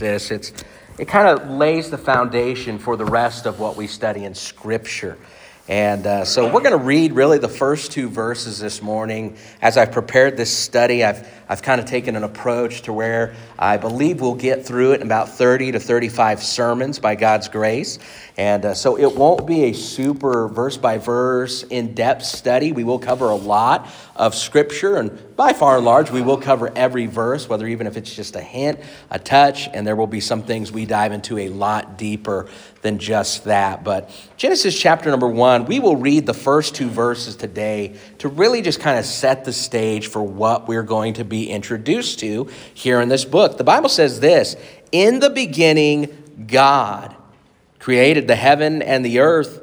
It kind of lays the foundation for the rest of what we study in Scripture. And so we're going to read really the first two verses this morning. As I've prepared this study, I've kind of taken an approach to where I believe we'll get through it in about 30 to 35 sermons by God's grace. And so it won't be a super verse-by-verse, in-depth study. We will cover a lot of Scripture, and by far and large, we will cover every verse, whether even if it's just a hint, a touch, and there will be some things we dive into a lot deeper than just that. But Genesis chapter number 1, we will read the first two verses today to really just kind of set the stage for what we're going to be introduced to here in this book. The Bible says this: "In the beginning, God created the heaven and the earth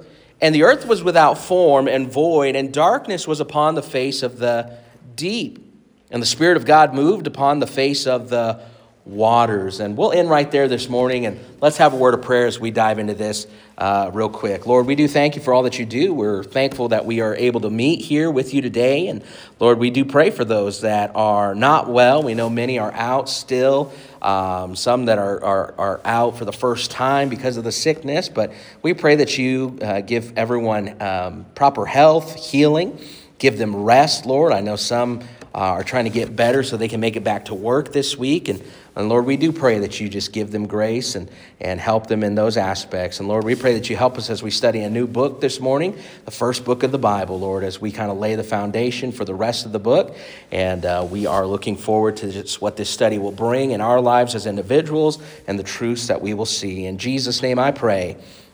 was without form and void, and darkness was upon the face of the deep. And the Spirit of God moved upon the face of the waters." And we'll end right there this morning, and let's have a word of prayer as we dive into this real quick. Lord, we do thank you for all that you do. We're thankful that we are able to meet here with you today. And Lord, we do pray for those that are not well. We know many are out still. Some that are out for the first time because of the sickness. But we pray that you give everyone proper health, healing, give them rest, Lord. I know some are trying to get better so they can make it back to work this week. And Lord, we do pray that you just give them grace and help them in those aspects. And Lord, we pray that you help us as we study a new book this morning, the first book of the Bible, Lord, as we kind of lay the foundation for the rest of the book. And we are looking forward to just what this study will bring in our lives as individuals and the truths that we will see. In Jesus' name I pray,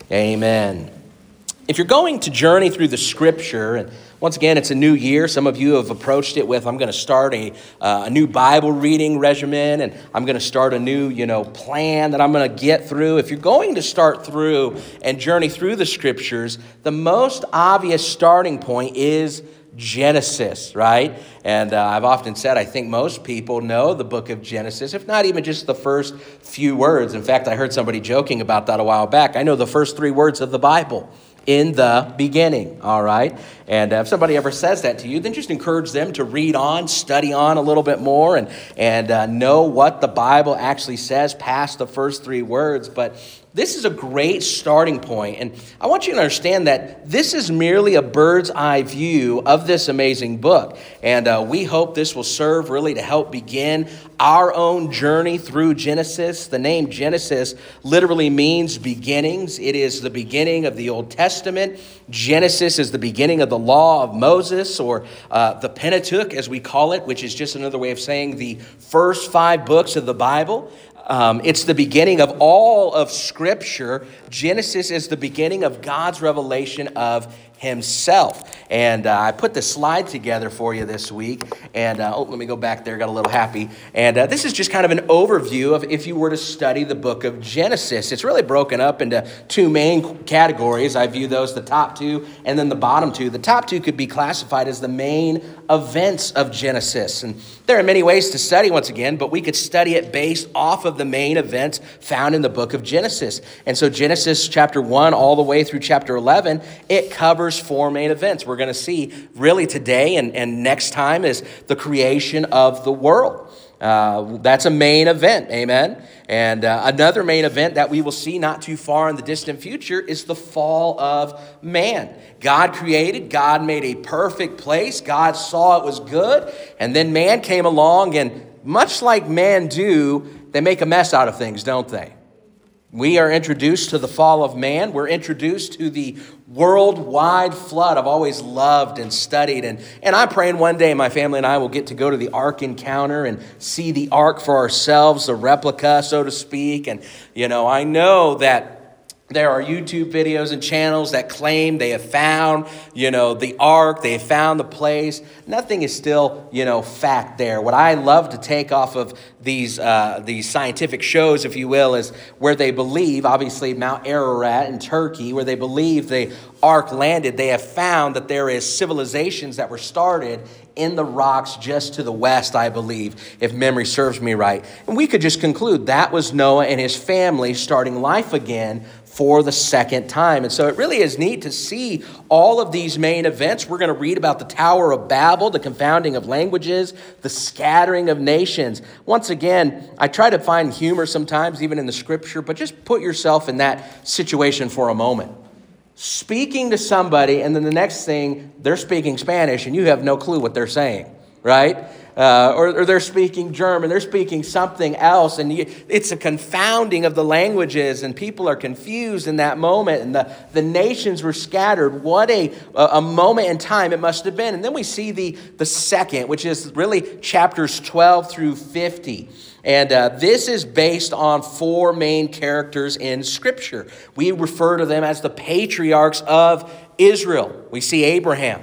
amen. If you're going to journey through the Scripture, and once again, it's a new year. Some of you have approached it with, I'm going to start a new Bible reading regimen, and I'm going to start a new, plan that I'm going to get through. If you're going to start through and journey through the Scriptures, the most obvious starting point is Genesis, right? And I've often said I think most people know the book of Genesis, if not even just the first few words. In fact, I heard somebody joking about that a while back. I know the first 3 words of the Bible: in the beginning, all right? And if somebody ever says that to you, then just encourage them to read on, study on a little bit more, and know what the Bible actually says past the first 3 words. But this is a great starting point, and I want you to understand that this is merely a bird's eye view of this amazing book, and we hope this will serve really to help begin our own journey through Genesis. The name Genesis literally means beginnings. It is the beginning of the Old Testament. Genesis is the beginning of the law of Moses, or the Pentateuch, as we call it, which is just another way of saying the first 5 books of the Bible. It's the beginning of all of Scripture. Genesis is the beginning of God's revelation of himself. And I put the slide together for you this week. And let me go back there. Got a little happy. And this is just kind of an overview of if you were to study the book of Genesis. It's really broken up into 2 main categories. I view those, the top 2 and then the bottom 2. The top 2 could be classified as the main events of Genesis. And there are many ways to study, once again, but we could study it based off of the main events found in the book of Genesis. And so Genesis chapter 1 all the way through chapter 11, it covers 4 main events. We're going to see really today and next time is the creation of the world. That's a main event, amen? And another main event that we will see not too far in the distant future is the fall of man. God created, God made a perfect place, God saw it was good, and then man came along, and much like man do, they make a mess out of things, don't they? We are introduced to the fall of man. We're introduced to the worldwide flood. I've always loved and studied. And I'm praying one day my family and I will get to go to the Ark Encounter and see the Ark for ourselves, the replica, so to speak. And, I know that there are YouTube videos and channels that claim they have found, the ark, they have found the place. Nothing is still, fact there. What I love to take off of these scientific shows, if you will, is where they believe, obviously Mount Ararat in Turkey, where they believe the ark landed. They have found that there is civilizations that were started in the rocks just to the west, I believe, if memory serves me right. And we could just conclude that was Noah and his family starting life again for the second time. And so it really is neat to see all of these main events. We're going to read about the Tower of Babel, the confounding of languages, the scattering of nations. Once again, I try to find humor sometimes, even in the scripture, but just put yourself in that situation for a moment. Speaking to somebody, and then the next thing, they're speaking Spanish, and you have no clue what they're saying, right? Or they're speaking German, they're speaking something else, and it's a confounding of the languages, and people are confused in that moment, and the nations were scattered. What a moment in time it must have been. And then we see the second, which is really chapters 12 through 50. And this is based on four main characters in Scripture. We refer to them as the patriarchs of Israel. We see Abraham.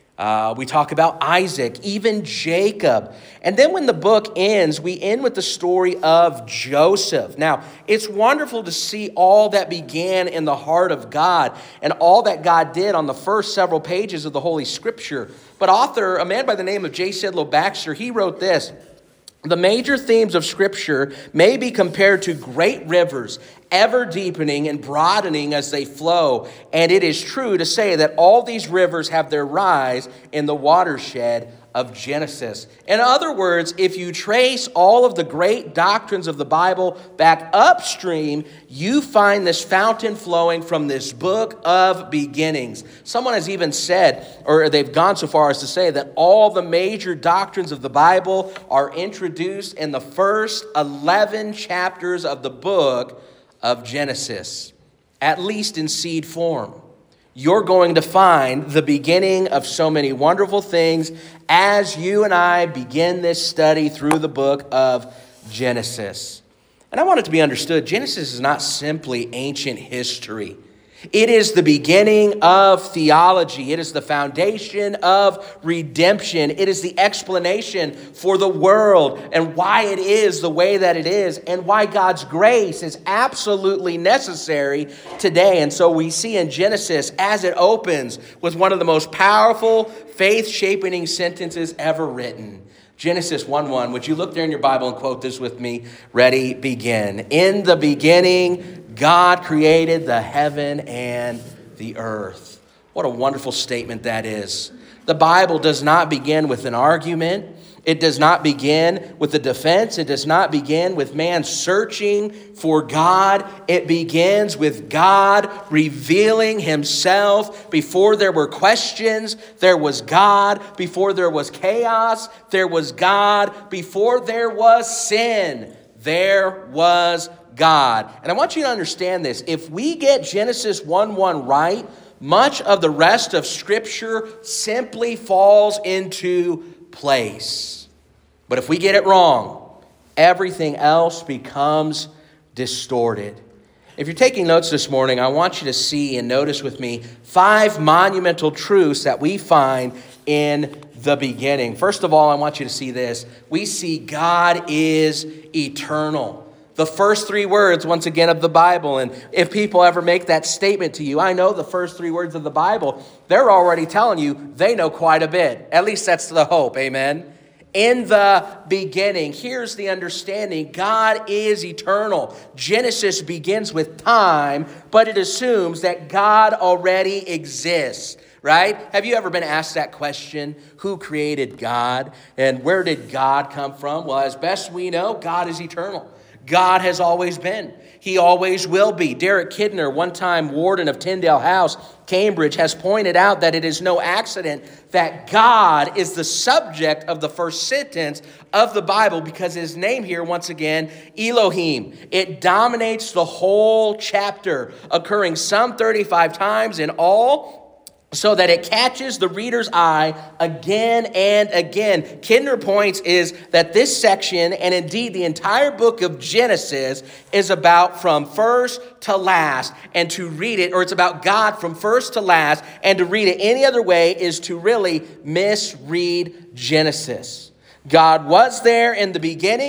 We talk about Isaac, even Jacob. And then when the book ends, we end with the story of Joseph. Now, it's wonderful to see all that began in the heart of God and all that God did on the first several pages of the Holy Scripture. But author, a man by the name of J. Sidlow Baxter, he wrote this: "The major themes of Scripture may be compared to great rivers, ever deepening and broadening as they flow. And it is true to say that all these rivers have their rise in the watershed of Genesis." In other words, if you trace all of the great doctrines of the Bible back upstream, you find this fountain flowing from this book of beginnings. Someone has even said, or they've gone so far as to say, that all the major doctrines of the Bible are introduced in the first 11 chapters of the book of Genesis, at least in seed form. You're going to find the beginning of so many wonderful things as you and I begin this study through the book of Genesis. And I want it to be understood, Genesis is not simply ancient history. It is the beginning of theology. It is the foundation of redemption. It is the explanation for the world and why it is the way that it is and why God's grace is absolutely necessary today. And so we see in Genesis, as it opens with one of the most powerful, faith-shaping sentences ever written. Genesis 1:1. Would you look there in your Bible and quote this with me? Ready, begin. "In the beginning, God created the heaven and the earth." What a wonderful statement that is. The Bible does not begin with an argument. It does not begin with a defense. It does not begin with man searching for God. It begins with God revealing himself. Before there were questions, there was God. Before there was chaos, there was God. Before there was sin, there was God. And I want you to understand this. If we get Genesis 1:1 right, much of the rest of Scripture simply falls into place. But if we get it wrong, everything else becomes distorted. If you're taking notes this morning, I want you to see and notice with me 5 monumental truths that we find in the beginning. First of all, I want you to see this. We see God is eternal. The first 3 words, once again, of the Bible. And if people ever make that statement to you, I know the first 3 words of the Bible, they're already telling you they know quite a bit. At least that's the hope, amen? In the beginning, here's the understanding. God is eternal. Genesis begins with time, but it assumes that God already exists. Right? Have you ever been asked that question? Who created God? And where did God come from? Well, as best we know, God is eternal. God has always been. He always will be. Derek Kidner, one-time warden of Tyndale House, Cambridge, has pointed out that it is no accident that God is the subject of the first sentence of the Bible, because his name here, once again, Elohim. It dominates the whole chapter, occurring some 35 times in all, so that it catches the reader's eye again and again. Kidner points is that this section, and indeed the entire book of Genesis, is about from first to last. And to read it, or it's about God from first to last, and to read it any other way is to really misread Genesis. God was there in the beginning,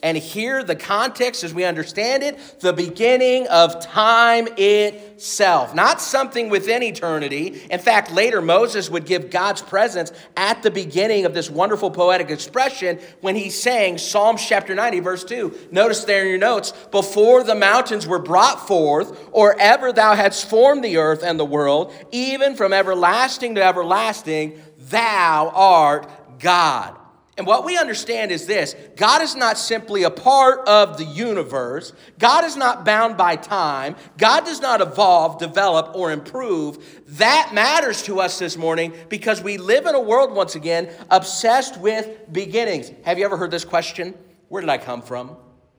And here the context as we understand it, the beginning of time itself. Not something within eternity. In fact, later Moses would give God's presence at the beginning of this wonderful poetic expression when he sang Psalms chapter 90, verse 2. Notice there in your notes, before the mountains were brought forth, or ever thou hadst formed the earth and the world, even from everlasting to everlasting, thou art God. And what we understand is this: God is not simply a part of the universe. God is not bound by time. God does not evolve, develop, or improve. That matters to us this morning because we live in a world, once again, obsessed with beginnings. Have you ever heard this question? Where did I come from?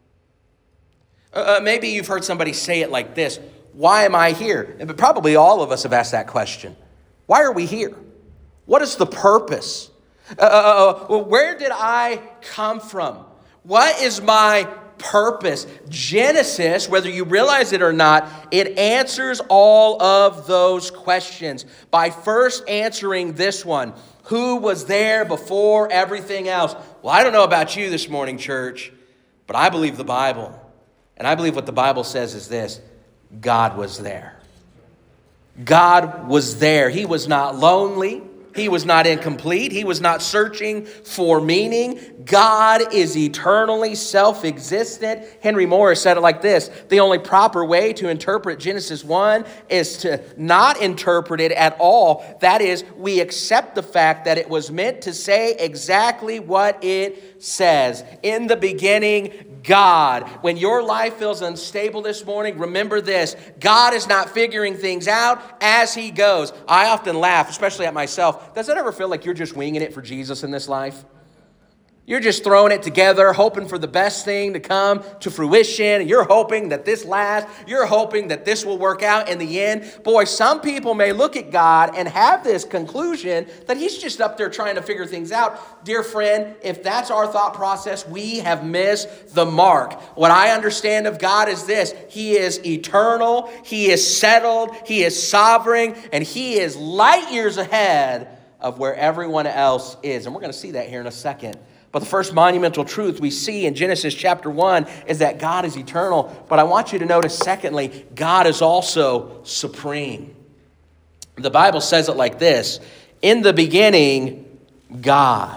Maybe you've heard somebody say it like this: why am I here? But probably all of us have asked that question. Why are we here? What is the purpose? Where did I come from? What is my purpose? Genesis, whether you realize it or not, it answers all of those questions by first answering this one: who was there before everything else? Well, I don't know about you this morning, church, but I believe the Bible. And I believe what the Bible says is this: God was there. God was there. He was not lonely. He was not incomplete. He was not searching for meaning. God is eternally self-existent. Henry Morris said it like this: the only proper way to interpret Genesis 1 is to not interpret it at all. That is, we accept the fact that it was meant to say exactly what it says. In the beginning, God. When your life feels unstable this morning, remember this: God is not figuring things out as he goes. I often laugh, especially at myself. Does it ever feel like you're just winging it for Jesus in this life? You're just throwing it together, hoping for the best thing to come to fruition, and you're hoping that this lasts. You're hoping that this will work out in the end. Boy, some people may look at God and have this conclusion that he's just up there trying to figure things out. Dear friend, if that's our thought process, we have missed the mark. What I understand of God is this: he is eternal, he is settled, he is sovereign, and he is light years ahead of where everyone else is. And we're going to see that here in a second. But the first monumental truth we see in Genesis chapter 1 is that God is eternal. But I want you to notice, secondly, God is also supreme. The Bible says it like this: in the beginning, God.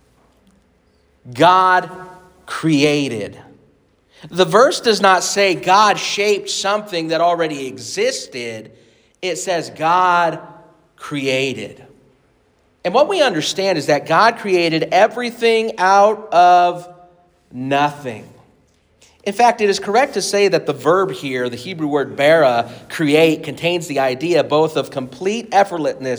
God created. The verse does not say God shaped something that already existed. It says God created. And what we understand is that God created everything out of nothing. In fact, it is correct to say that the verb here, the Hebrew word bara, create, contains the idea both of complete effortlessness,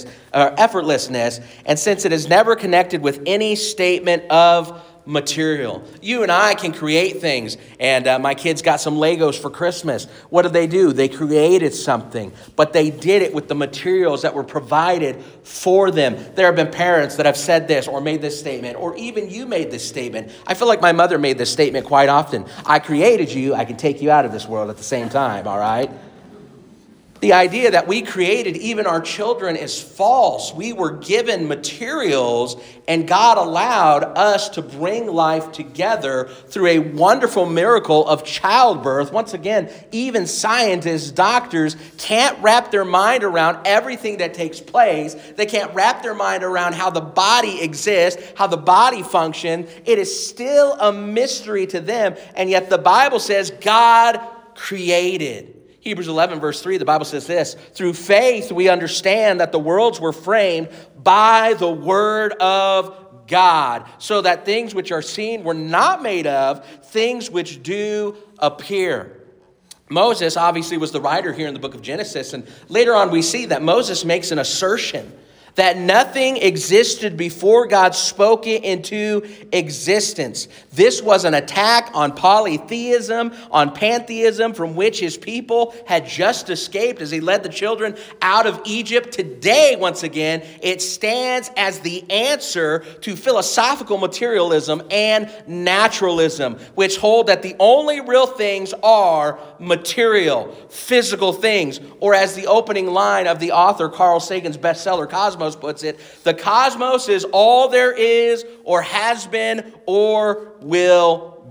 and since it is never connected with any statement of material. You and I can create things, and my kids got some Legos for Christmas. What did? They created something, but they did it with the materials that were provided for them. There have been parents that have said this or made this statement, or even you made this statement. I feel like my mother made this statement quite often: I created you, I can take you out of this world at the same time, all right? The idea that we created even our children is false. We were given materials, and God allowed us to bring life together through a wonderful miracle of childbirth. Once again, even scientists, doctors can't wrap their mind around everything that takes place. They can't wrap their mind around how the body exists, how the body functions. It is still a mystery to them, and yet the Bible says God created. Hebrews 11, verse 3, the Bible says this: through faith we understand that the worlds were framed by the word of God, so that things which are seen were not made of things which do appear. Moses obviously was the writer here in the book of Genesis, and later on we see that Moses makes an assertion that nothing existed before God spoke it into existence. This was an attack on polytheism, on pantheism, from which his people had just escaped as he led the children out of Egypt. Today, once again, it stands as the answer to philosophical materialism and naturalism, which hold that the only real things are material, physical things, or as the opening line of the author Carl Sagan's bestseller Cosmos puts it, the cosmos is all there is or has been or will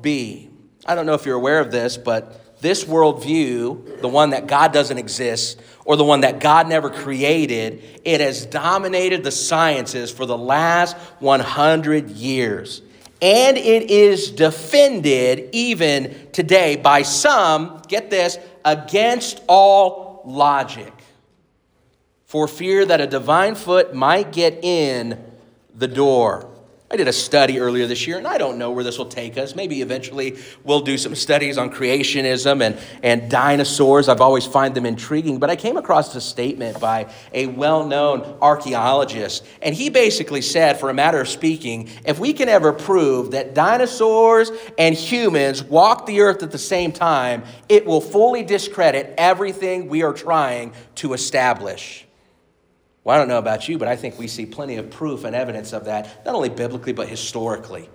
be. I don't know if you're aware of this, but this worldview, the one that God doesn't exist, or the one that God never created, it has dominated the sciences for the last 100 years. And it is defended even today by some, get this, against all logic, for fear that a divine foot might get in the door. I did a study earlier this year, and I don't know where this will take us. Maybe eventually we'll do some studies on creationism and dinosaurs. I've always find them intriguing. But I came across a statement by a well-known archaeologist, and he basically said, for a matter of speaking, if we can ever prove that dinosaurs and humans walked the earth at the same time, it will fully discredit everything we are trying to establish. Well, I don't know about you, but I think we see plenty of proof and evidence of that, not only biblically, but historically.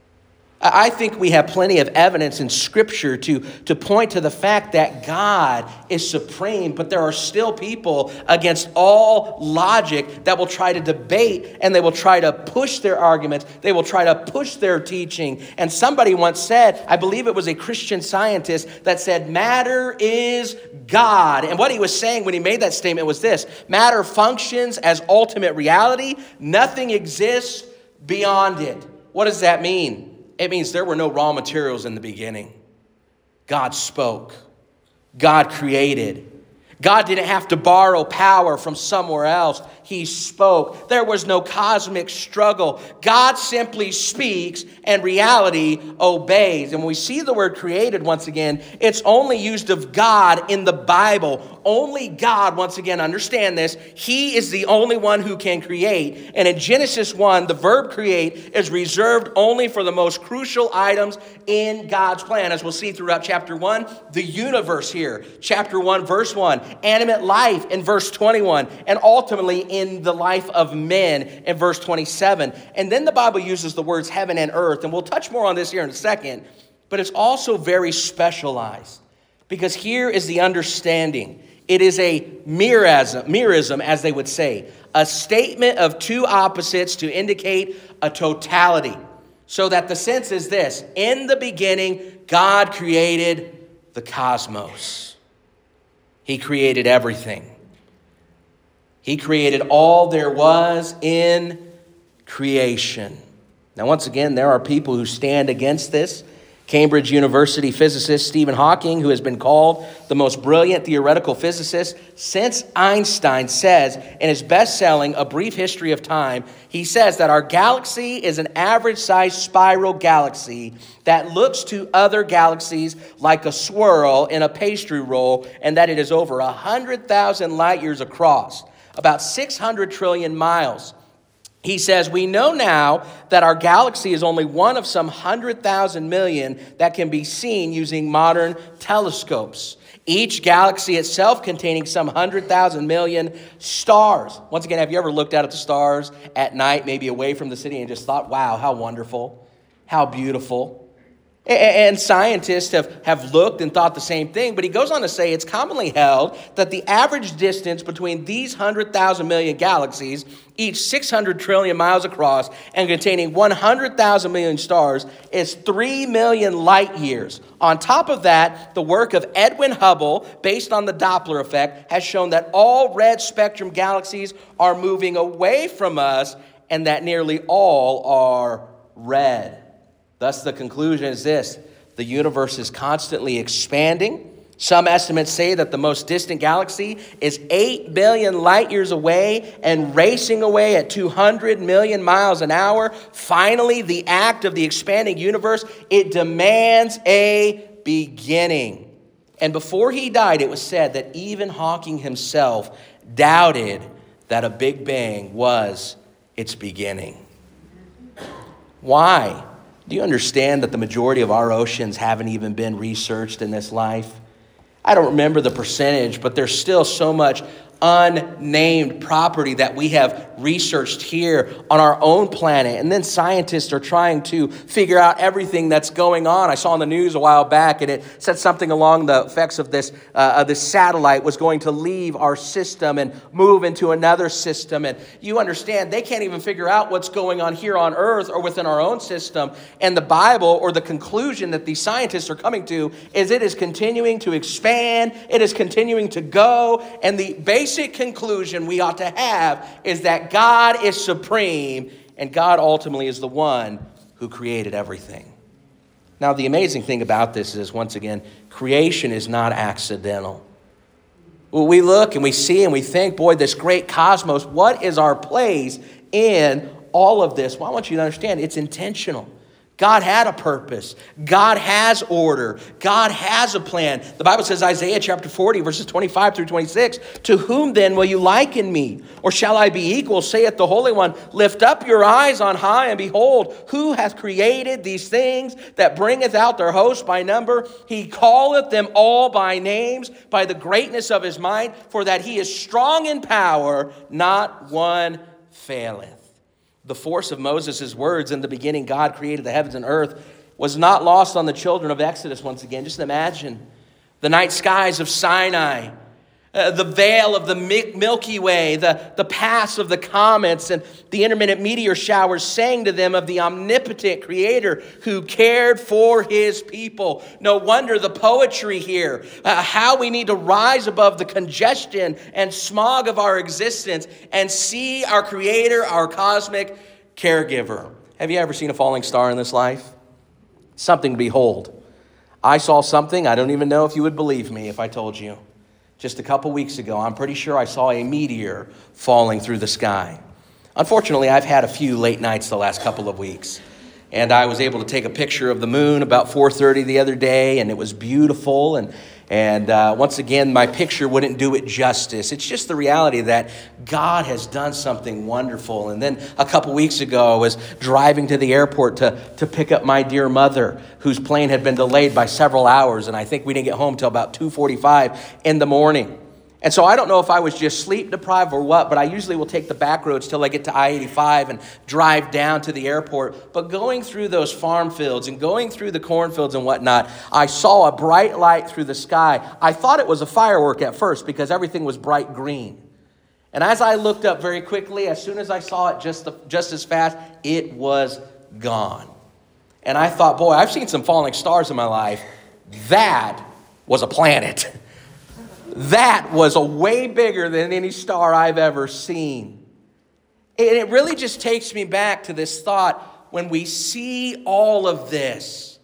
I think we have plenty of evidence in Scripture to point to the fact that God is supreme, but there are still people against all logic that will try to debate, and they will try to push their arguments. They will try to push their teaching. And somebody once said, I believe it was a Christian scientist, that said, matter is God. And what he was saying when he made that statement was this: matter functions as ultimate reality. Nothing exists beyond it. What does that mean? It means there were no raw materials in the beginning. God spoke. God created. God didn't have to borrow power from somewhere else. He spoke. There was no cosmic struggle. God simply speaks and reality obeys. And when we see the word created once again, it's only used of God in the Bible. Only God, once again, understand this. He is the only one who can create. And in Genesis 1, the verb create is reserved only for the most crucial items in God's plan. As we'll see throughout chapter 1, the universe here. Chapter 1, verse 1. Animate life in verse 21, and ultimately in the life of men in verse 27. And then the Bible uses the words heaven and earth, and we'll touch more on this here in a second, but it's also very specialized, because here is the understanding. It is a merism, as they would say, a statement of two opposites to indicate a totality, so that the sense is this: in the beginning, God created the cosmos. He created everything. He created all there was in creation. Now, once again, there are people who stand against this. Cambridge University physicist Stephen Hawking, who has been called the most brilliant theoretical physicist since Einstein, says in his best-selling A Brief History of Time, he says that our galaxy is an average-sized spiral galaxy that looks to other galaxies like a swirl in a pastry roll, and that it is over 100,000 light years across, about 600 trillion miles. He says, we know now that our galaxy is only one of some 100,000 million that can be seen using modern telescopes. Each galaxy itself containing some 100,000 million stars. Once again, have you ever looked out at the stars at night, maybe away from the city, and just thought, wow, how wonderful, how beautiful? And scientists have looked and thought the same thing, but he goes on to say it's commonly held that the average distance between these 100,000 million galaxies, each 600 trillion miles across and containing 100,000 million stars, is 3 million light years. On top of that, the work of Edwin Hubble, based on the Doppler effect, has shown that all red spectrum galaxies are moving away from us and that nearly all are red. Thus, the conclusion is this: the universe is constantly expanding. Some estimates say that the most distant galaxy is 8 billion light years away and racing away at 200 million miles an hour. Finally, the act of the expanding universe, it demands a beginning. And before he died, it was said that even Hawking himself doubted that a Big Bang was its beginning. Why? Do you understand that the majority of our oceans haven't even been researched in this life? I don't remember the percentage, but there's still so much unnamed property that we have researched here on our own planet. And then scientists are trying to figure out everything that's going on. I saw on the news a while back, and it said something along the effects of this satellite was going to leave our system and move into another system. And you understand, they can't even figure out what's going on here on Earth or within our own system. And the Bible, or the conclusion that these scientists are coming to, is it is continuing to expand. It is continuing to go. And the basic conclusion we ought to have is that God is supreme, and God ultimately is the one who created everything. Now, the amazing thing about this is, once again, creation is not accidental. We look and we see and we think, boy, this great cosmos, what is our place in all of this? Well, I want you to understand, it's intentional. God had a purpose. God has order. God has a plan. The Bible says, Isaiah chapter 40, verses 25 through 26, "To whom then will you liken me? Or shall I be equal, saith the Holy One? Lift up your eyes on high, and behold, who hath created these things, that bringeth out their host by number? He calleth them all by names, by the greatness of his might, for that he is strong in power, not one faileth." The force of Moses' words, in the beginning God created the heavens and earth, was not lost on the children of Exodus once again. Just imagine the night skies of Sinai, the veil of the Milky Way, the paths of the comets, and the intermittent meteor showers sang to them of the omnipotent Creator who cared for his people. No wonder the poetry here, how we need to rise above the congestion and smog of our existence and see our Creator, our cosmic caregiver. Have you ever seen a falling star in this life? Something to behold. I saw something, I don't even know if you would believe me if I told you. Just a couple weeks ago, I'm pretty sure I saw a meteor falling through the sky. Unfortunately, I've had a few late nights the last couple of weeks. And I was able to take a picture of the moon about 4:30 the other day, and it was beautiful. And once again, my picture wouldn't do it justice. It's just the reality that God has done something wonderful. And then a couple weeks ago, I was driving to the airport to pick up my dear mother, whose plane had been delayed by several hours. And I think we didn't get home till about 2:45 in the morning. And so I don't know if I was just sleep deprived or what, but I usually will take the back roads till I get to I-85 and drive down to the airport. But going through those farm fields and going through the cornfields and whatnot, I saw a bright light through the sky. I thought it was a firework at first because everything was bright green. And as I looked up very quickly, as soon as I saw it just as fast, it was gone. And I thought, boy, I've seen some falling stars in my life. That was a planet. That was a way bigger than any star I've ever seen. And it really just takes me back to this thought. When we see all of this,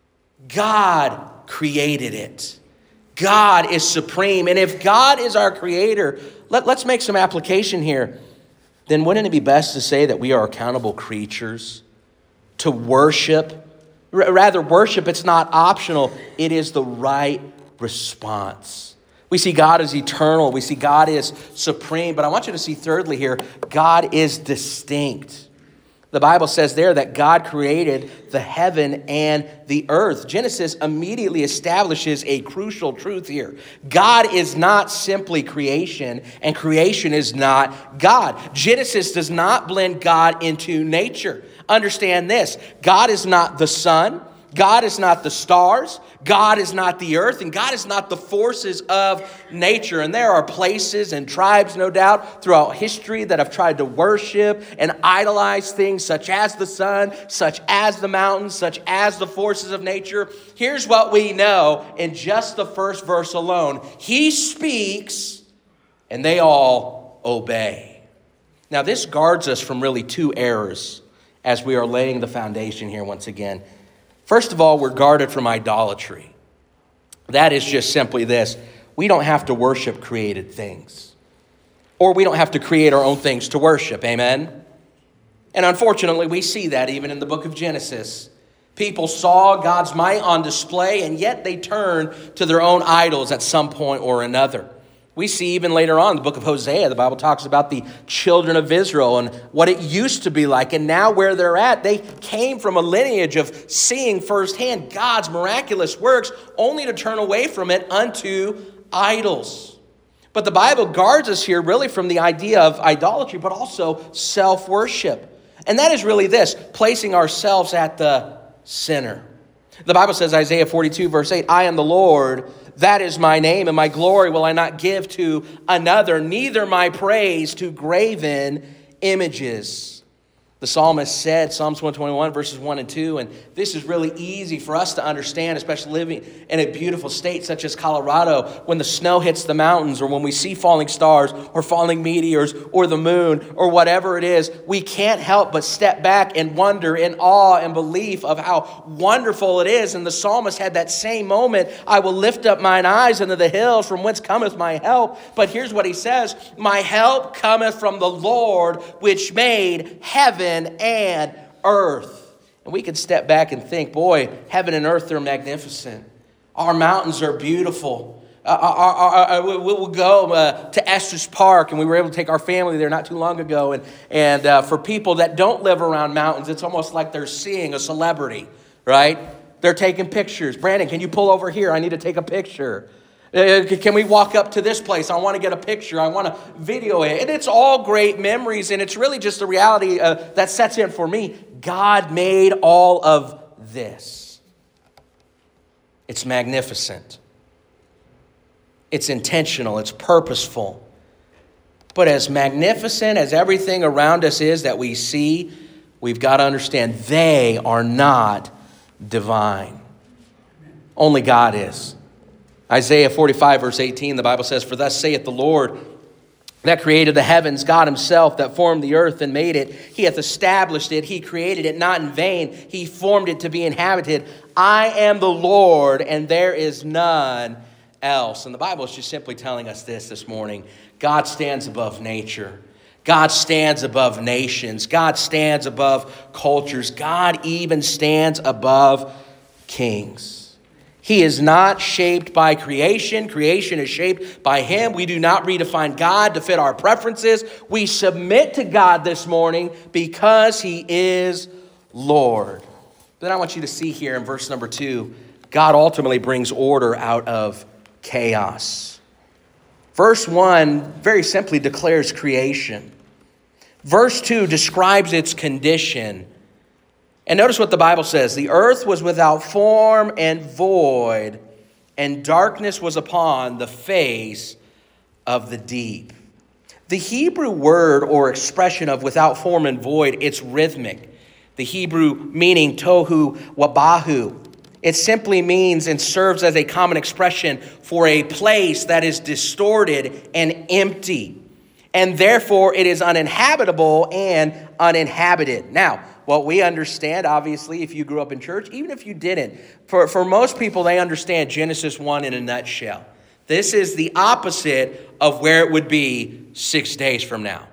God created it. God is supreme. And if God is our creator, let's make some application here. Then wouldn't it be best to say that we are accountable creatures to worship? Rather, worship, it's not optional. It is the right response. We see God as eternal. We see God is supreme. But I want you to see thirdly here, God is distinct. The Bible says there that God created the heaven and the earth. Genesis immediately establishes a crucial truth here. God is not simply creation, and creation is not God. Genesis does not blend God into nature. Understand this. God is not the sun. God is not the stars, God is not the earth, and God is not the forces of nature. And there are places and tribes, no doubt, throughout history that have tried to worship and idolize things such as the sun, such as the mountains, such as the forces of nature. Here's what we know in just the first verse alone. He speaks, and they all obey. Now, this guards us from really two errors as we are laying the foundation here once again. First of all, we're guarded from idolatry. That is just simply this. We don't have to worship created things. Or we don't have to create our own things to worship. Amen? And unfortunately, we see that even in the book of Genesis. People saw God's might on display, and yet they turned to their own idols at some point or another. We see even later on in the book of Hosea, the Bible talks about the children of Israel and what it used to be like. And now where they're at, they came from a lineage of seeing firsthand God's miraculous works only to turn away from it unto idols. But the Bible guards us here really from the idea of idolatry, but also self-worship. And that is really this, placing ourselves at the center. The Bible says, Isaiah 42, verse 8, I am the Lord, that is my name, and my glory will I not give to another, neither my praise to graven images. The psalmist said, Psalms 121, verses 1 and 2, and this is really easy for us to understand, especially living in a beautiful state such as Colorado, when the snow hits the mountains, or when we see falling stars, or falling meteors, or the moon, or whatever it is, we can't help but step back and wonder in awe and belief of how wonderful it is. And the psalmist had that same moment, I will lift up mine eyes unto the hills, from whence cometh my help. But here's what he says, my help cometh from the Lord, which made heaven and earth. And we can step back and think, boy, heaven and earth are magnificent. Our mountains are beautiful. We'll go to Estes Park, and we were able to take our family there not too long ago. And for people that don't live around mountains, it's almost like they're seeing a celebrity, right? They're taking pictures. Brandon, can you pull over here? I need to take a picture. Can we walk up to this place? I want to get a picture. I want to video it. And it's all great memories, and it's really just the reality that sets in for me. God made all of this. It's magnificent. It's intentional. It's purposeful. But as magnificent as everything around us is that we see, we've got to understand they are not divine. Only God is. Isaiah 45, verse 18, the Bible says, for thus saith the Lord, that created the heavens, God himself, that formed the earth and made it. He hath established it. He created it not in vain. He formed it to be inhabited. I am the Lord, and there is none else. And the Bible is just simply telling us this morning. God stands above nature. God stands above nations. God stands above cultures. God even stands above kings. He is not shaped by creation. Creation is shaped by him. We do not redefine God to fit our preferences. We submit to God this morning because he is Lord. Then I want you to see here in verse number 2, God ultimately brings order out of chaos. Verse 1 very simply declares creation. Verse 2 describes its condition. And notice what the Bible says. The earth was without form and void, and darkness was upon the face of the deep. The Hebrew word or expression of without form and void, it's rhythmic. The Hebrew meaning tohu wabahu. It simply means and serves as a common expression for a place that is distorted and empty. And therefore it is uninhabitable and uninhabited. Now, what we understand, obviously, if you grew up in church, even if you didn't, for most people, they understand Genesis 1 in a nutshell. This is the opposite of where it would be 6 days from now.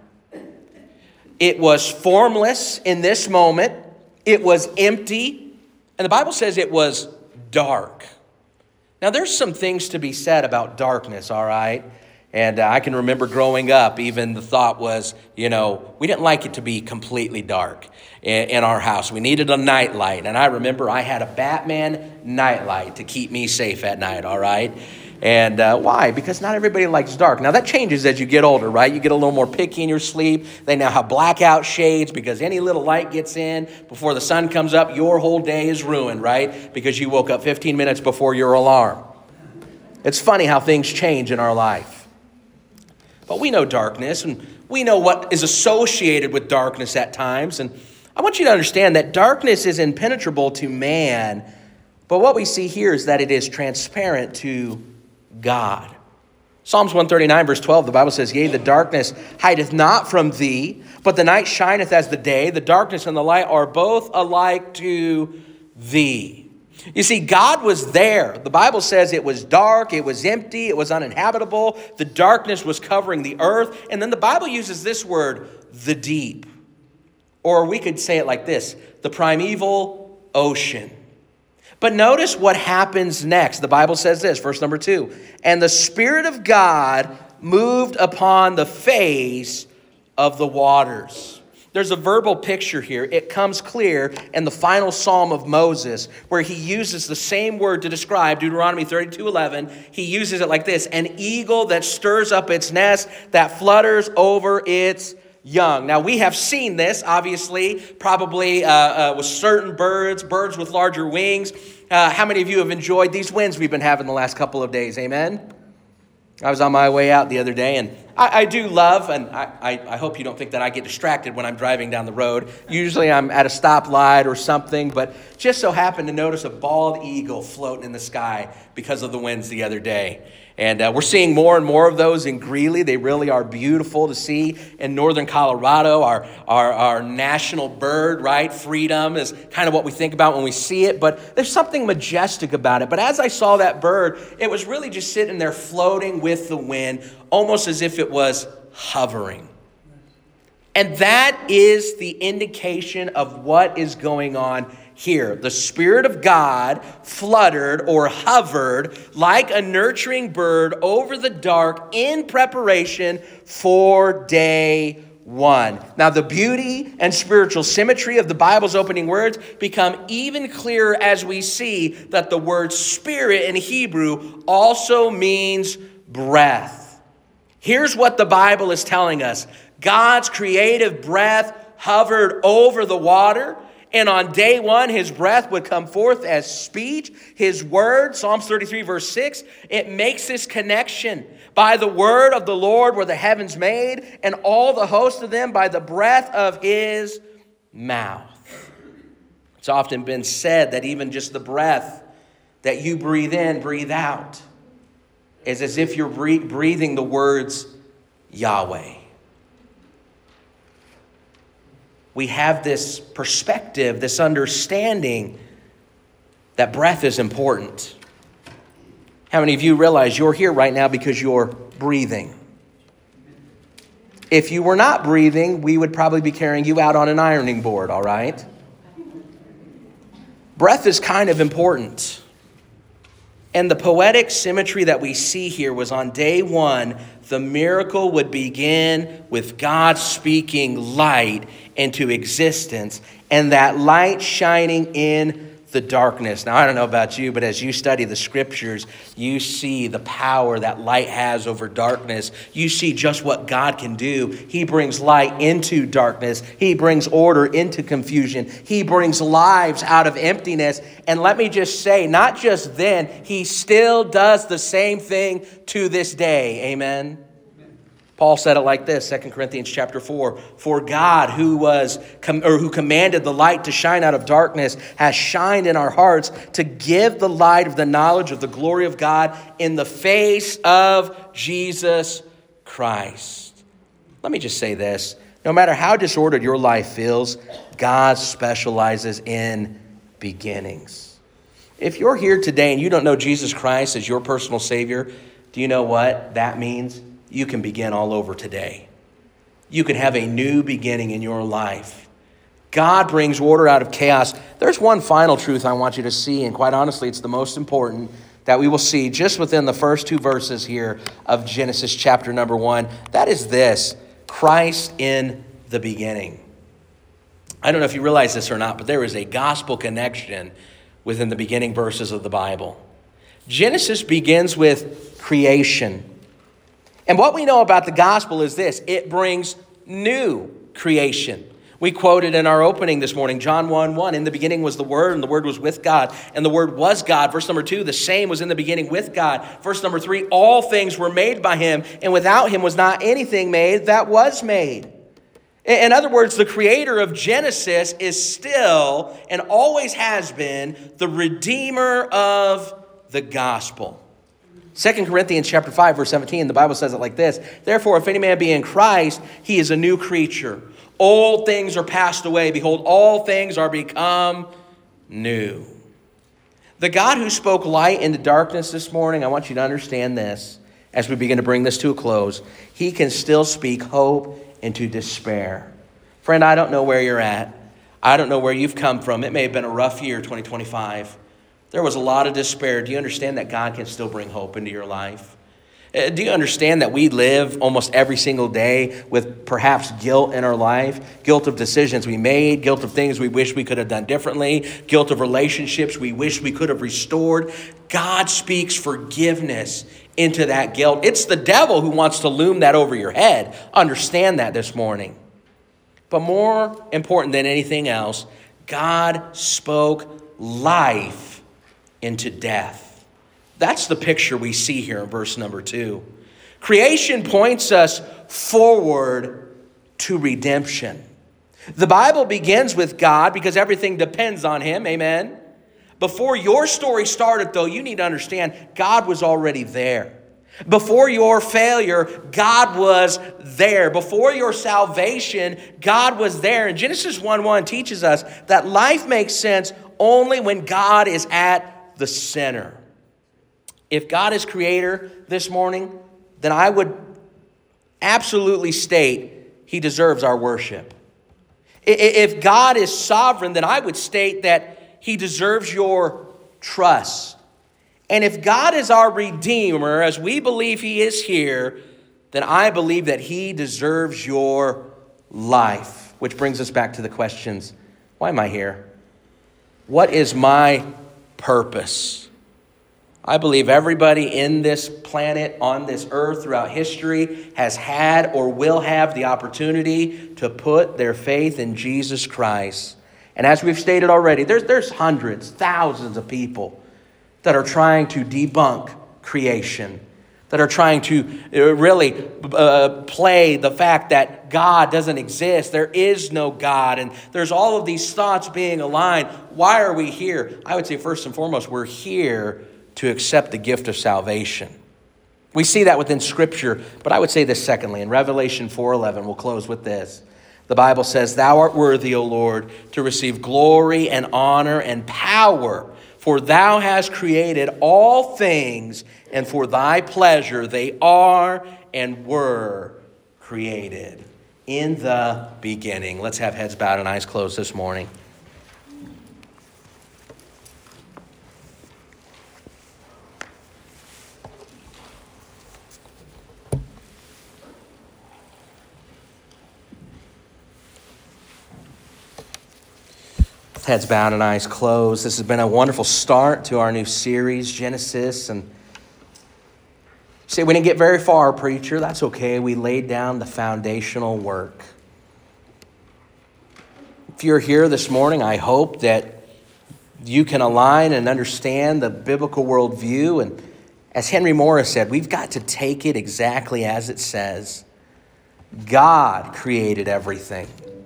It was formless in this moment. It was empty. And the Bible says it was dark. Now, there's some things to be said about darkness, all right? And I can remember growing up, even the thought was, we didn't like it to be completely dark in our house. We needed a nightlight. And I remember I had a Batman nightlight to keep me safe at night, all right? And why? Because not everybody likes dark. Now, that changes as you get older, right? You get a little more picky in your sleep. They now have blackout shades because any little light gets in before the sun comes up, your whole day is ruined, right? Because you woke up 15 minutes before your alarm. It's funny how things change in our life. But we know darkness, and we know what is associated with darkness at times. And I want you to understand that darkness is impenetrable to man, but what we see here is that it is transparent to God. Psalms 139, verse 12, the Bible says, yea, the darkness hideth not from thee, but the night shineth as the day. The darkness and the light are both alike to thee. You see, God was there. The Bible says it was dark, it was empty, it was uninhabitable. The darkness was covering the earth. And then the Bible uses this word, the deep. Or we could say it like this, the primeval ocean. But notice what happens next. The Bible says this, verse number 2. And the Spirit of God moved upon the face of the waters. There's a verbal picture here. It comes clear in the final Psalm of Moses, where he uses the same word to describe Deuteronomy 32:11. He uses it like this: an eagle that stirs up its nest, that flutters over its young. Now, we have seen this, obviously, probably with certain birds with larger wings. How many of you have enjoyed these winds we've been having the last couple of days? Amen? I was on my way out the other day, and I do love, and I hope you don't think that I get distracted when I'm driving down the road. Usually I'm at a stoplight or something, but just so happened to notice a bald eagle floating in the sky because of the winds the other day. And we're seeing more and more of those in Greeley. They really are beautiful to see. In northern Colorado, our national bird, right? Freedom is kind of what we think about when we see it. But there's something majestic about it. But as I saw that bird, it was really just sitting there floating with the wind, almost as if it was hovering. And that is the indication of what is going on here. The Spirit of God fluttered or hovered like a nurturing bird over the dark in preparation for day one. Now, the beauty and spiritual symmetry of the Bible's opening words become even clearer as we see that the word spirit in Hebrew also means breath. Here's what the Bible is telling us. God's creative breath hovered over the water, and on day one, his breath would come forth as speech, his word. Psalms 33, verse 6, it makes this connection. By the word of the Lord were the heavens made, and all the host of them by the breath of his mouth. It's often been said that even just the breath that you breathe in, breathe out, is as if you're breathing the words Yahweh. We have this perspective, this understanding that breath is important. How many of you realize you're here right now because you're breathing? If you were not breathing, we would probably be carrying you out on an ironing board, all right? Breath is kind of important. And the poetic symmetry that we see here was on day one, the miracle would begin with God speaking light into existence, and that light shining in the darkness. Now, I don't know about you, but as you study the scriptures, you see the power that light has over darkness. You see just what God can do. He brings light into darkness. He brings order into confusion. He brings lives out of emptiness. And let me just say, not just then, he still does the same thing to this day. Amen. Paul said it like this, 2 Corinthians chapter 4, for God who commanded the light to shine out of darkness has shined in our hearts to give the light of the knowledge of the glory of God in the face of Jesus Christ. Let me just say this. No matter how disordered your life feels, God specializes in beginnings. If you're here today and you don't know Jesus Christ as your personal Savior, do you know what that means? You can begin all over today. You can have a new beginning in your life. God brings order out of chaos. There's one final truth I want you to see, and quite honestly, it's the most important that we will see just within the first two verses here of Genesis chapter number 1. That is this: Christ in the beginning. I don't know if you realize this or not, but there is a gospel connection within the beginning verses of the Bible. Genesis begins with creation. And what we know about the gospel is this: it brings new creation. We quoted in our opening this morning, John 1:1, in the beginning was the Word, and the Word was with God, and the Word was God. Verse number 2, the same was in the beginning with God. Verse number 3, all things were made by him, and without him was not anything made that was made. In other words, the creator of Genesis is still, and always has been, the redeemer of the gospel. 2 Corinthians chapter 5, verse 17, the Bible says it like this: therefore, if any man be in Christ, he is a new creature. Old things are passed away. Behold, all things are become new. The God who spoke light into darkness this morning, I want you to understand this as we begin to bring this to a close. He can still speak hope into despair. Friend, I don't know where you're at. I don't know where you've come from. It may have been a rough year, 2025. There was a lot of despair. Do you understand that God can still bring hope into your life? Do you understand that we live almost every single day with perhaps guilt in our life? Guilt of decisions we made, guilt of things we wish we could have done differently, guilt of relationships we wish we could have restored. God speaks forgiveness into that guilt. It's the devil who wants to loom that over your head. Understand that this morning. But more important than anything else, God spoke life into death. That's the picture we see here in verse number 2. Creation points us forward to redemption. The Bible begins with God because everything depends on him. Amen. Before your story started, though, you need to understand God was already there. Before your failure, God was there. Before your salvation, God was there. And Genesis 1:1 teaches us that life makes sense only when God is at the center. If God is creator this morning, then I would absolutely state he deserves our worship. If God is sovereign, then I would state that he deserves your trust. And if God is our Redeemer, as we believe he is here, then I believe that he deserves your life. Which brings us back to the questions. Why am I here? What is my purpose? I believe everybody in this planet, on this earth, throughout history, has had or will have the opportunity to put their faith in Jesus Christ. And as we've stated already, there's hundreds, thousands of people that are trying to debunk creation, that are trying to really play the fact that God doesn't exist. There is no God. And there's all of these thoughts being aligned. Why are we here? I would say first and foremost, we're here to accept the gift of salvation. We see that within Scripture, but I would say this secondly. In Revelation 4:11, we'll close with this. The Bible says, "Thou art worthy, O Lord, to receive glory and honor and power, for thou hast created all things, and for thy pleasure they are and were created." In the beginning. Let's have heads bowed and eyes closed this morning. Heads bowed and eyes closed. This has been a wonderful start to our new series, Genesis. And say we didn't get very far, preacher. That's okay. We laid down the foundational work. If you're here this morning, I hope that you can align and understand the biblical worldview. And as Henry Morris said, we've got to take it exactly as it says. God created everything.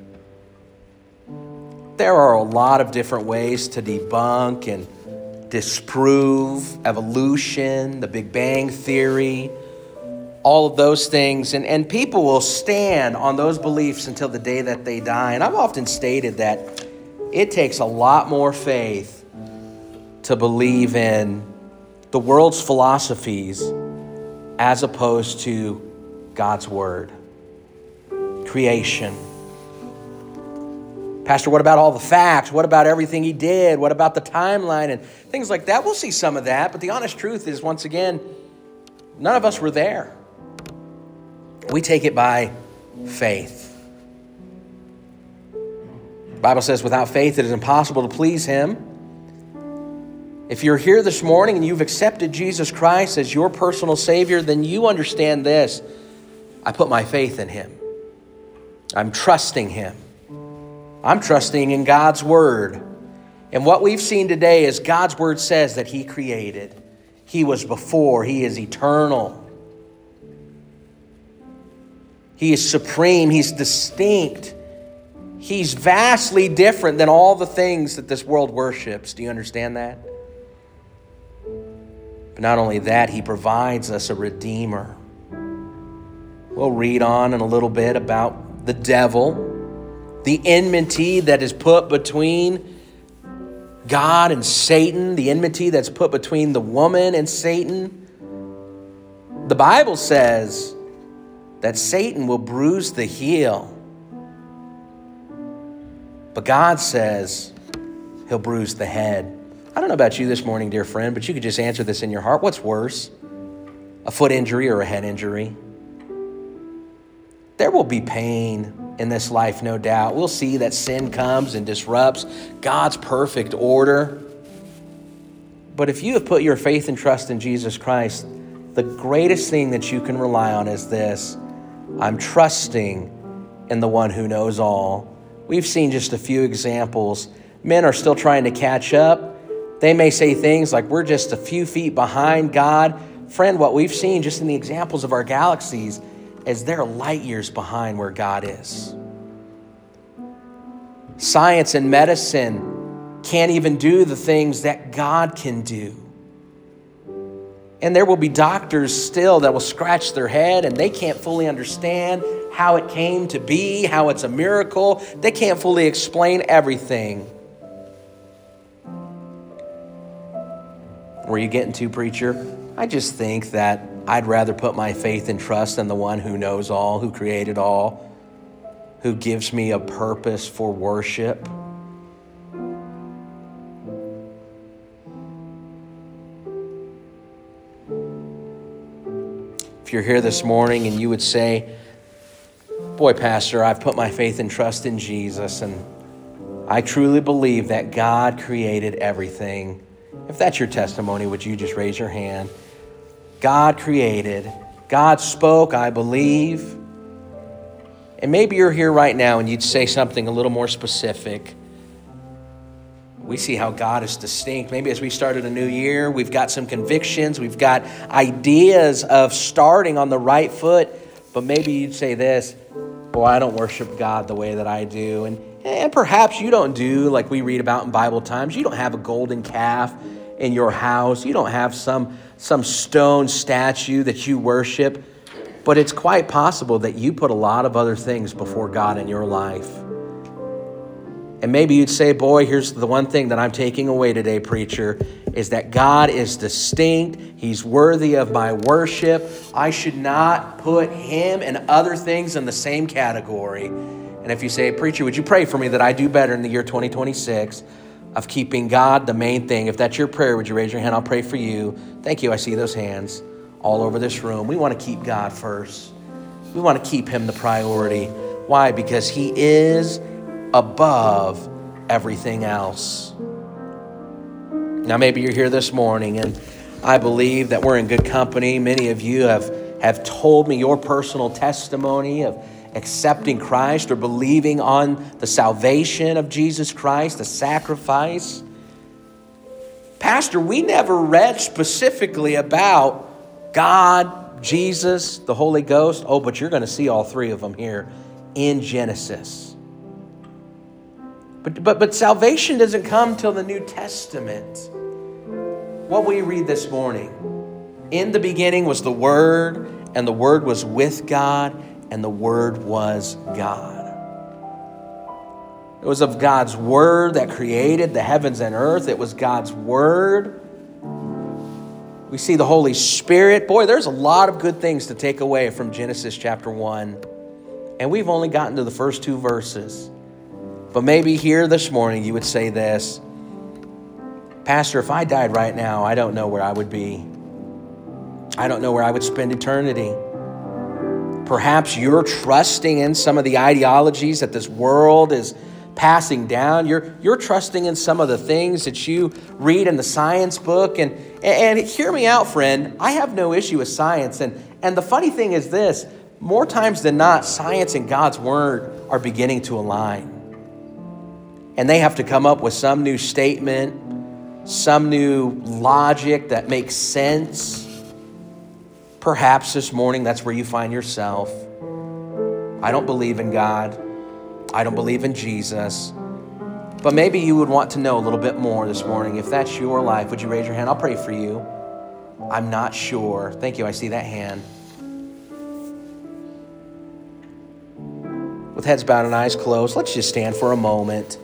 There are a lot of different ways to debunk and disprove evolution, the Big Bang Theory, all of those things. And people will stand on those beliefs until the day that they die. And I've often stated that it takes a lot more faith to believe in the world's philosophies as opposed to God's Word. Creation. Pastor, what about all the facts? What about everything he did? What about the timeline and things like that? We'll see some of that, but the honest truth is, once again, none of us were there. We take it by faith. The Bible says without faith it is impossible to please him. If you're here this morning and you've accepted Jesus Christ as your personal Savior, then you understand this. I put my faith in him. I'm trusting him. I'm trusting in God's Word. And what we've seen today is God's Word says that he created. He was before. He is eternal. He is supreme. He's distinct. He's vastly different than all the things that this world worships. Do you understand that? But not only that, he provides us a Redeemer. We'll read on in a little bit about the devil, the enmity that is put between God and Satan, the enmity that's put between the woman and Satan. The Bible says that Satan will bruise the heel, but God says he'll bruise the head. I don't know about you this morning, dear friend, but you could just answer this in your heart. What's worse? a foot injury or a head injury. There will be pain in this life, no doubt. We'll see that sin comes and disrupts God's perfect order. But if you have put your faith and trust in Jesus Christ, the greatest thing that you can rely on is this: I'm trusting in the one who knows all. We've seen just a few examples. Men are still trying to catch up. They may say things like, we're just a few feet behind God. Friend, what we've seen just in the examples of our galaxies is they're light years behind where God is. Science and medicine can't even do the things that God can do. And there will be doctors still that will scratch their head and they can't fully understand how it came to be, how it's a miracle. They can't fully explain everything. Where are you getting to, preacher? I just think that I'd rather put my faith and trust in the one who knows all, who created all, who gives me a purpose for worship. If you're here this morning and you would say, boy, Pastor, I've put my faith and trust in Jesus, and I truly believe that God created everything. If that's your testimony, would you just raise your hand? God created, God spoke, I believe. And maybe you're here right now and you'd say something a little more specific. We see how God is distinct. Maybe as we started a new year, we've got some convictions, we've got ideas of starting on the right foot, but maybe you'd say this: well, I don't worship God the way that I do. And perhaps you don't do like we read about in Bible times. You don't have a golden calf in your house. You don't have some stone statue that you worship. But it's quite possible that you put a lot of other things before God in your life. And maybe you'd say, boy, here's the one thing that I'm taking away today, preacher, is that God is distinct. He's worthy of my worship. I should not put him and other things in the same category. And if you say, preacher, would you pray for me that I do better in the year 2026 of keeping God the main thing? If that's your prayer, would you raise your hand? I'll pray for you. Thank you. I see those hands all over this room. We want to keep God first. We want to keep him the priority. Why? Because he is above everything else. Now, maybe you're here this morning, and I believe that we're in good company. Many of you have told me your personal testimony of accepting Christ or believing on the salvation of Jesus Christ, the sacrifice. Pastor, we never read specifically about God, Jesus, the Holy Ghost. Oh, but you're going to see all three of them here in Genesis. But salvation doesn't come till the New Testament. What will you read this morning? In the beginning was the Word, and the Word was with God, and the Word was God. It was of God's Word that created the heavens and earth. It was God's Word. We see the Holy Spirit. Boy, there's a lot of good things to take away from Genesis chapter 1. And we've only gotten to the first 2 verses. But maybe here this morning you would say this: Pastor, if I died right now, I don't know where I would be. I don't know where I would spend eternity. Perhaps you're trusting in some of the ideologies that this world is passing down. You're trusting in some of the things that you read in the science book. And hear me out, friend. I have no issue with science. And the funny thing is this: more times than not, science and God's Word are beginning to align. And they have to come up with some new statement, some new logic that makes sense. Perhaps this morning that's where you find yourself. I don't believe in God. I don't believe in Jesus. But maybe you would want to know a little bit more this morning. If that's your life, would you raise your hand? I'll pray for you. I'm not sure. Thank you. I see that hand. With heads bowed and eyes closed, let's just stand for a moment.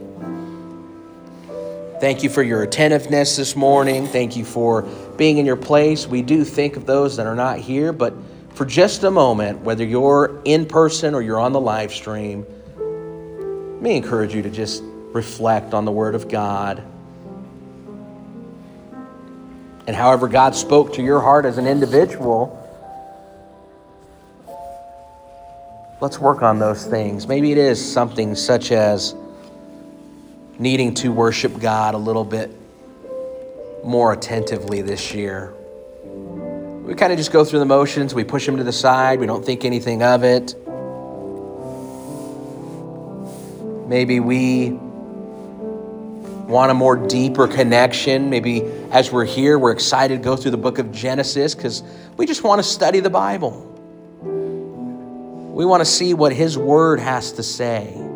Thank you for your attentiveness this morning. Thank you for being in your place. We do think of those that are not here, but for just a moment, whether you're in person or you're on the live stream, let me encourage you to just reflect on the Word of God. And however God spoke to your heart as an individual, let's work on those things. Maybe it is something such as needing to worship God a little bit more attentively this year. We kind of just go through the motions. We push them to the side. We don't think anything of it. Maybe we want a more deeper connection. Maybe as we're here, we're excited to go through the book of Genesis because we just want to study the Bible. We want to see what His Word has to say.